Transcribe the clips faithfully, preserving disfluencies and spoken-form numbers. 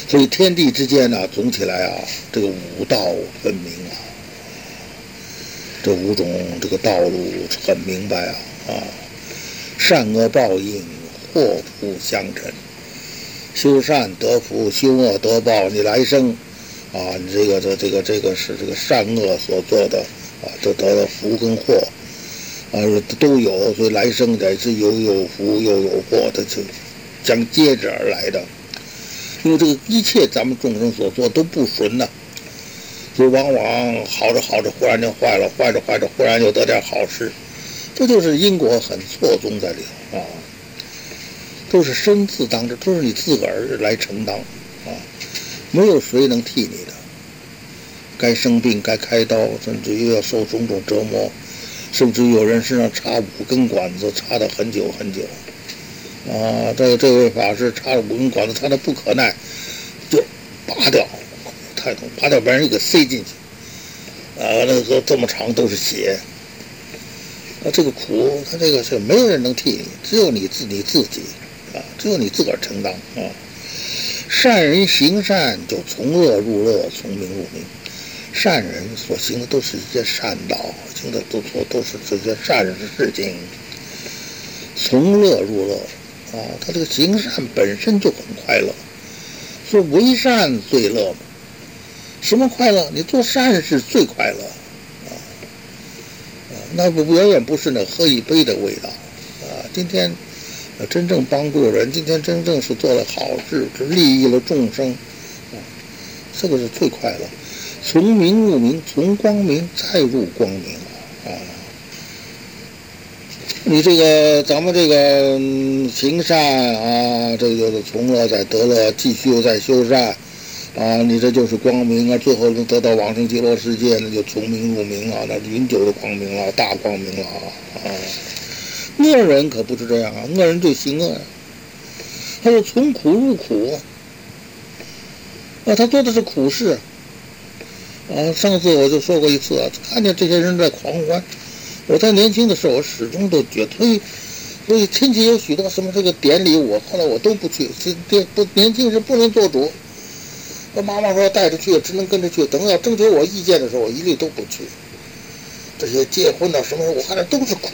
所以天地之间呢、啊，总起来啊，这个五道分明啊，这五种这个道路很明白啊啊，善恶报应，祸福相承，修善得福，修恶得报。你来生啊，你这个这这个这个是这个善恶所做的啊，都得了福跟祸啊，都有，所以来生得是有有福又有祸的，就将接着而来的。因为这个一切咱们众生所做都不顺呐、啊，所以往往好着好着忽然就坏了，坏着坏着忽然又得点好事，这就是因果很错综在里头啊，都是生自当之，都是你自个儿来承当啊，没有谁能替你的。该生病该开刀，甚至于要受种种折磨，甚至于有人身上插五根管子，插得很久很久。啊，这这位法师插了五根管子，插得不可耐，就拔掉，太痛，拔掉把人又给塞进去，啊，那个这么长都是血，啊，这个苦，他这个是没有人能替你，只有你自你自己，啊，只有你自个儿承当啊。善人行善，就从恶入乐，从明入明。善人所行的都是一些善道，行的都都都是这些善人的事情，从乐入乐。啊，他这个行善本身就很快乐，说为善最乐嘛。什么快乐？你做善事最快乐，啊，啊那不远远不是那喝一杯的味道，啊，今天，呃，真正帮助人，今天真正是做了好事，利益了众生，啊，这个是最快乐。从明入明，从光明再入光明，啊。你这个咱们这个、嗯、行善啊，这个就是从乐再得乐，继续又再修善啊，你这就是光明啊，最后能得到往生极乐世界，那就从明入明啊，那永久的光明了，大光明了啊！恶人可不是这样啊，恶人就行恶，他是从苦入苦啊，他做的是苦事啊。上次我就说过一次啊，看见这些人在狂欢。我在年轻的时候，我始终都觉得，所以，所以亲戚有许多什么这个典礼，我后来我都不去。这不年轻时不能做主，我妈妈说带着去，只能跟着去。等要征求我意见的时候，我一律都不去。这些结婚的什么，我看着都是苦。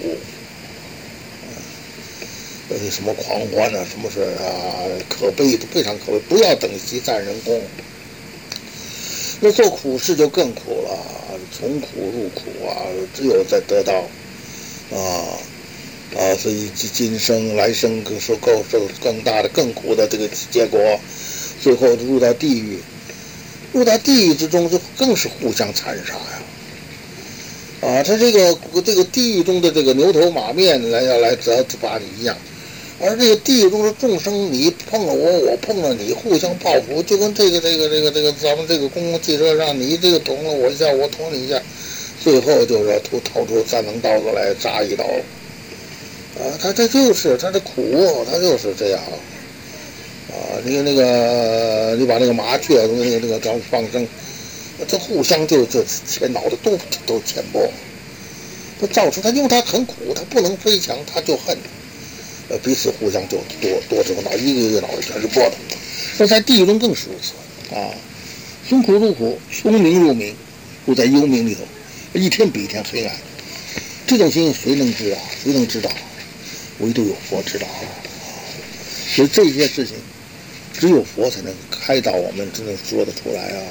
呃，什么狂欢啊，什么是啊，可悲，非常可悲。不要等惜赞人功。那做苦事就更苦了，从苦入苦啊，只有在得到啊啊，所以今生来生更受够受更大的更苦的这个结果，最后入到地狱，入到地狱之中就更是互相残杀呀！啊，他这个这个地狱中的这个牛头马面来要来责罚你一样。而这个地狱中的众生，你碰了我，我碰了你，互相报复，就跟这个这个这个这个咱们这个公共汽车上，你这个捅了我一下，我捅你一下，最后就是要掏掏出三棱刀子来扎一刀。啊，他这就是他的苦，他就是这样。啊，你那个你把那个麻雀那个那个咱们放生，这互相就就前脑袋都都前波，他造成他因为他很苦，他不能飞翔，他就恨。呃，彼此互相就多多这个脑，一个一个脑袋全是波的。那在地狱中更是如此啊！从苦入苦，从明入明，入在幽冥里头，一天比一天黑暗。这种心谁能知啊？谁能知道？唯独有佛知道。所以这些事情，只有佛才能开导我们，才能说得出来啊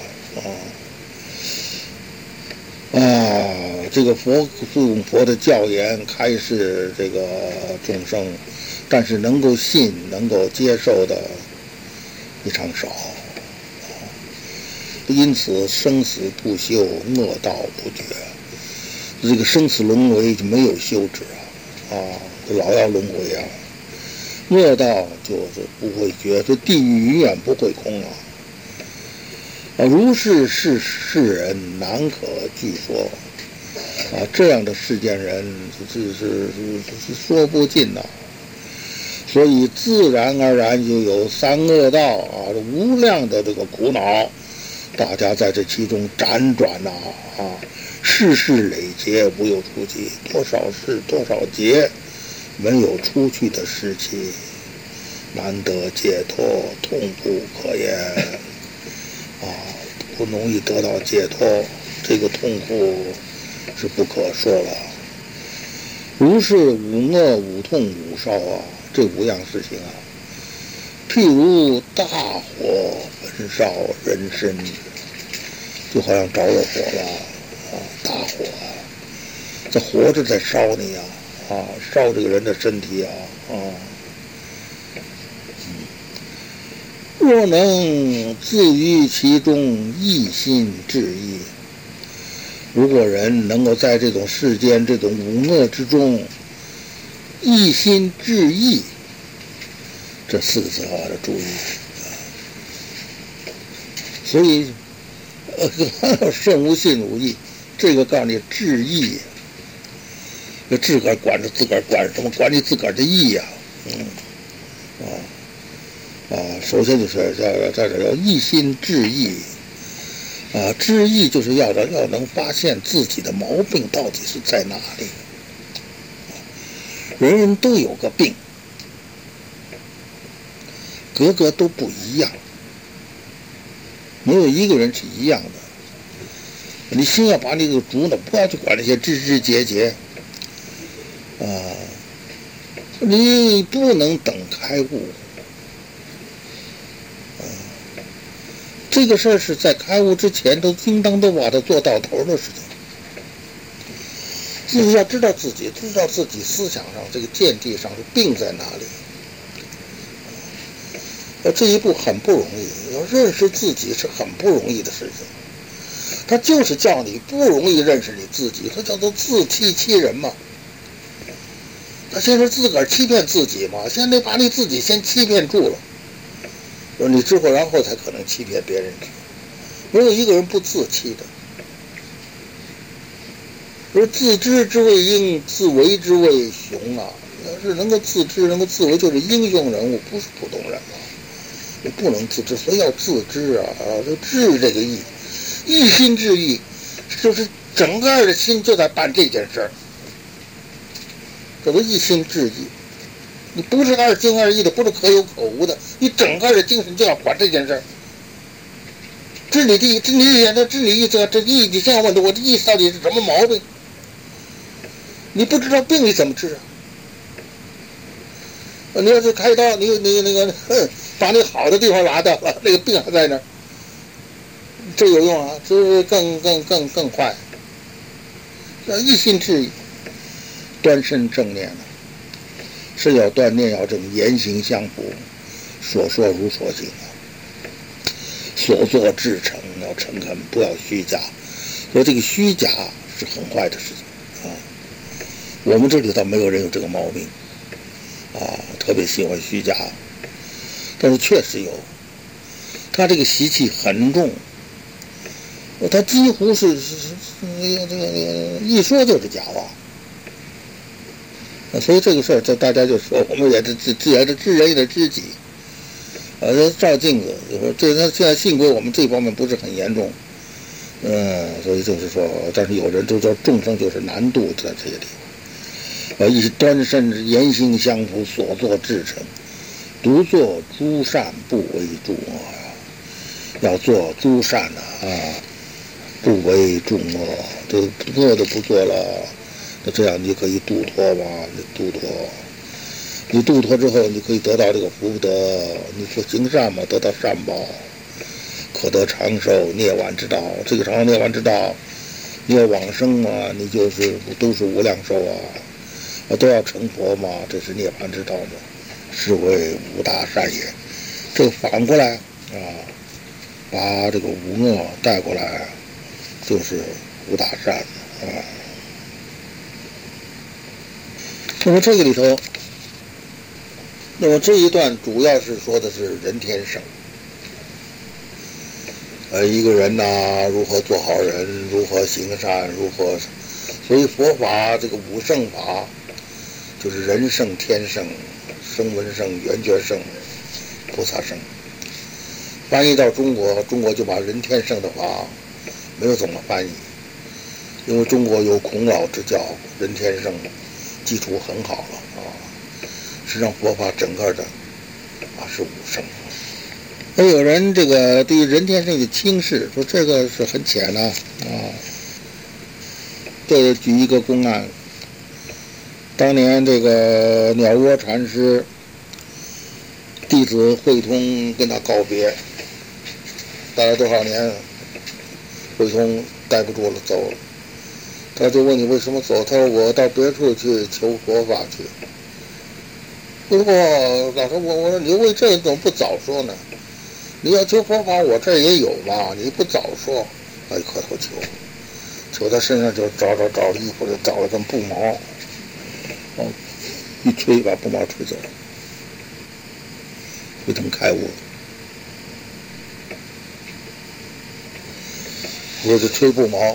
啊！啊，这个佛用佛的教言开示这个众生。但是能够信、能够接受的非常少，因此生死不休，恶道不绝。这个生死轮回就没有休止啊！啊，老要轮回啊！恶道就是不会绝，这地狱永远不会空啊！啊，如是是世人难可据说啊！这样的世间人是是是是说不尽呐、啊。所以自然而然就有三恶道啊，无量的这个苦恼，大家在这其中辗转呐啊，世事累劫无有出期，多少世多少劫没有出去的时期，难得解脱，痛不可言。 不容易得到解脱，这个痛苦是不可说了。如是五恶五痛五烧啊，这五样事情啊，譬如大火焚烧人身，就好像着了火了啊，大火啊，这活着在烧你啊，啊，烧这个人的身体啊，啊。若能自于其中一心致意，如果人能够在这种世间这种五恶之中一心致意，这四个字好好的注意。所以，呃，圣无信无义，这个告诉你致意，这自个儿管着自个儿管什么？管你自个儿的意呀、啊，嗯，啊。啊，首先就是要在这要一心致意，啊，致意就是要要能发现自己的毛病到底是在哪里。人人都有个病，个个都不一样，没有一个人是一样的。你先要把你这个主呢，不要去管那些枝枝节节，啊，你不能等开悟。这个事儿是在开悟之前都应当都把它做到头的事情，自己要知道自己，知道自己思想上这个见地上是病在哪里。呃，这一步很不容易，要认识自己是很不容易的事情。他就是叫你不容易认识你自己，他叫做自欺欺人嘛。他先是自个儿欺骗自己嘛，先得把你自己先欺骗住了。你之后，然后才可能欺骗别人。没有一个人不自欺的。而自知之谓英，自为之谓雄啊！要是能够自知，能够自为，就是英雄人物，不是普通人啊！你不能自知，所以要自知啊！啊，这知这个意，一心致意，就是整个的心就在办这件事儿，这都一心致意。你不是二心二意的，不是可有可无的，你整个的精神就要管这件事儿。治你的意，治你的意，这治你意这这意，你先要问我的意思到底是什么毛病？你不知道病你怎么治啊？你要是开刀，你你那个把你好的地方拿掉了，那个病还在那儿，这有用啊？这更更更更快。要一心致意，端身正念啊。是要锻炼，要这么言行相符，所说如所行啊，所作至诚，要诚恳，不要虚假。所以这个虚假是很坏的事情啊。我们这里倒没有人有这个毛病啊，特别喜欢虚假，但是确实有。他这个习气很重，他几乎是是是这个这个一说就是假话。所以这个事儿，这大家就说，我们也是自自然的知人也得知己。呃，照镜子，就说这他现在幸亏我们这方面不是很严重，嗯，所以就是说，但是有人都说众生就是难度在这些地方。呃，一端身言行相符，所作至诚，独做诸善不为诸恶，要做诸善啊，不为众恶，这恶都不做了。那这样你可以度脱嘛？你度脱，你度脱之后，你可以得到这个福德。你说行善嘛，得到善报，可得长寿涅槃之道。这个长寿涅槃之道，你要往生嘛，你就是都是无量寿啊，都要成佛嘛，这是涅槃之道嘛，是为五大善也。这个反过来啊，把这个无恶带过来，就是五大善啊。那么这个里头，那么这一段主要是说的是人天生，呃，一个人呐、啊，如何做好人，如何行善，如何，所以佛法这个五圣法，就是人圣、天圣、声闻圣、缘觉圣、菩萨圣。翻译到中国，中国就把人天圣的法没有怎么翻译，因为中国有孔老之教，人天圣。基础很好了啊，实际上佛法整个的啊是五圣， 还有人这个对任天胜的轻视，说这个是很浅呐啊。这举一个公案，当年这个鸟窝禅师弟子慧通跟他告别，待了多少年，慧通待不住了走了，他就问你为什么走，他说我到别处去求佛法去。不过老师我我说你为这怎么不早说呢？你要求佛法我这儿也有嘛，你不早说。哎，磕头求，求他身上就找找找衣服，就找了根布毛，哦，一吹把布毛吹走了，慧通开悟了。我就吹布毛。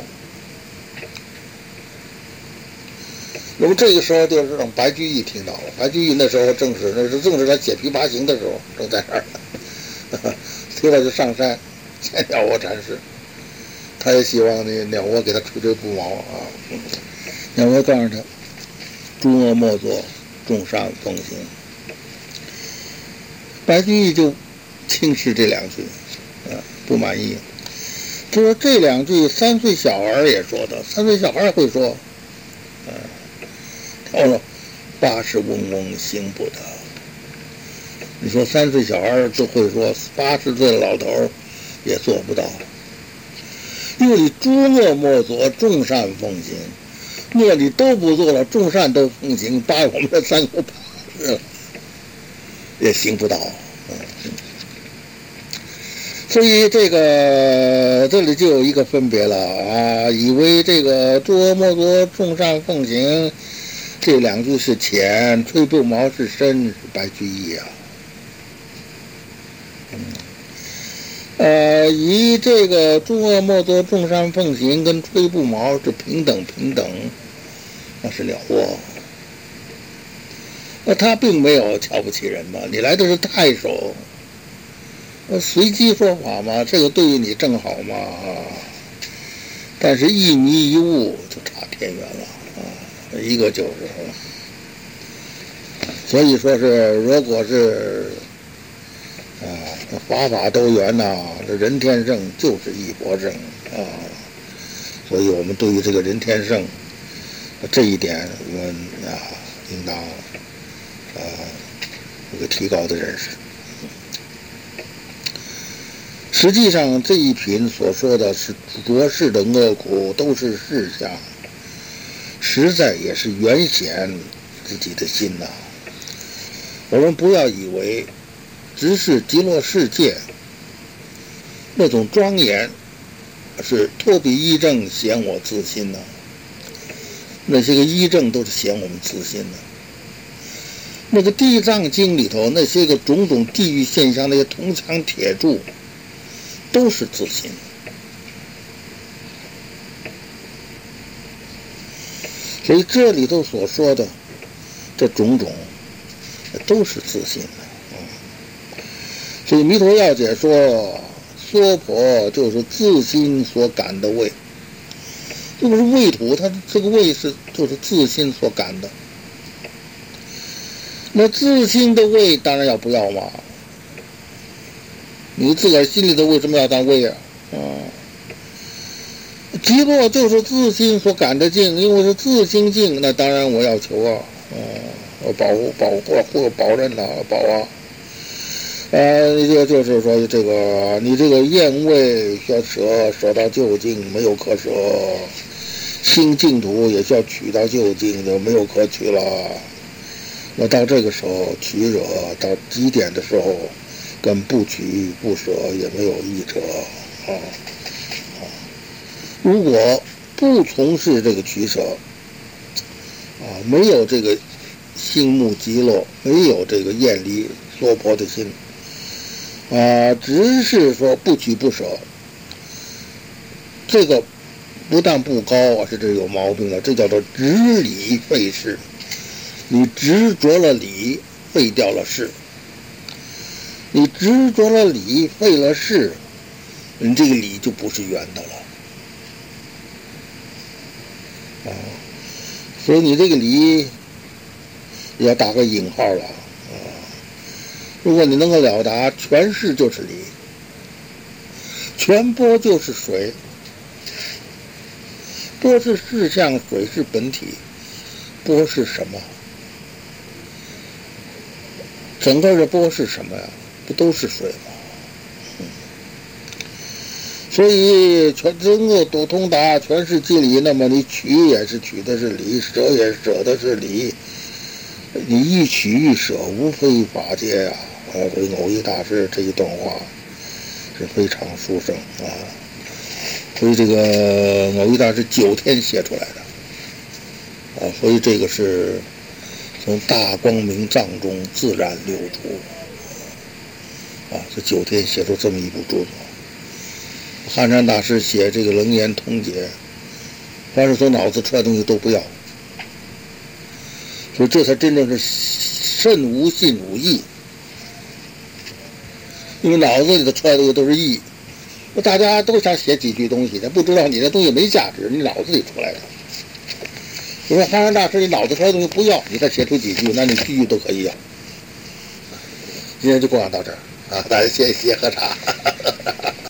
那么这个时候就是让白居易听到了，白居易那时候正是那是正是他解琵琶行的时候，正在那儿呢。听了就上山见鸟窝禅师，他也希望那鸟窝给他吹吹布毛啊。鸟窝告诉他：诸恶莫作，众善奉行。白居易就轻视这两句，啊，不满意。他说这两句三岁小孩也说的，三岁小孩会说，啊，他说八十嗡嗡行不得。你说三岁小孩都会说，八十岁的老头也做不到。因为你诸恶莫作，众善奉行，恶你都不做了，众善都奉行，把我们的三口八字也行不到。嗯，所以这个这里就有一个分别了啊，以为这个诸恶莫作，众善奉行这两句是浅，吹布毛是深，是白居易啊。呃，以这个诸恶莫作，众善奉行跟吹布毛是平等平等，那是了窝。那他并没有瞧不起人嘛，你来的是太守，随机说法嘛，这个对于你正好嘛啊。但是一迷一悟就差天远了啊，一个就是，所以说是如果是。啊，法法都圆呐、啊，这任天胜就是义伯正啊，所以我们对于这个任天胜这一点，我们啊应当啊有个提高的认识。实际上这一品所说的是浊世的恶苦，都是事相，实在也是原显自己的心呐、啊。我们不要以为。只是极乐世界那种庄严是托比依正显我自心呢、啊，那些个依正都是显我们自心的。那个地藏经里头那些个种种地狱现象，那些铜墙铁柱都是自心。所以这里头所说的这种种都是自心的。所以弥陀要解说，娑婆就是自心所感的味，这不是味土，它这个味是就是自心所感的。那自心的味当然要不要嘛？你自个儿心里的为什么要当味啊？啊，极乐就是自心所感的境，因为是自心境，那当然我要求啊，啊，我保护保护或保任啊，保啊。呃，就就是说，这个你这个厌味需要舍，舍到究竟没有可舍；清净土也需要取到究竟，就没有可取了。那到这个时候取舍到极点的时候，跟不取不舍也没有异者啊啊！如果不从事这个取舍啊，没有这个心目极乐，没有这个厌离娑婆的心。啊，只是说不取不舍，这个不但不高，而是这有毛病了。这叫做执理废事，你执着了理，废掉了事；你执着了理，废了事，你这个理就不是圆的了。啊，所以你这个理也要打个引号了。如果你能够了达，全是就是理。 全波就是水，波是事相，水是本体，波是什么？整个的波是什么呀？不都是水吗？嗯、所以全真个都通达，全是即理。那么你取也是取的是理，舍也是舍的是理。你一取一舍，无非法界呀、啊！所以耦益大师这一段话是非常殊胜啊。所以这个耦益大师九天写出来的啊，所以这个是从大光明藏中自然流出啊，这九天写出这么一部著作。汉山大师写这个《楞严通解》，凡是从脑子出来的东西都不要，所以这才真正是甚无信无义。因为脑子里头出来的东西都是义，大家都想写几句东西，但不知道你这东西没价值，你脑子里出来的。你说汉山大师，你脑子出来的东西不要，你再写出几句，那你句句都可以要。今天就共享到这儿啊，大家谢谢喝茶。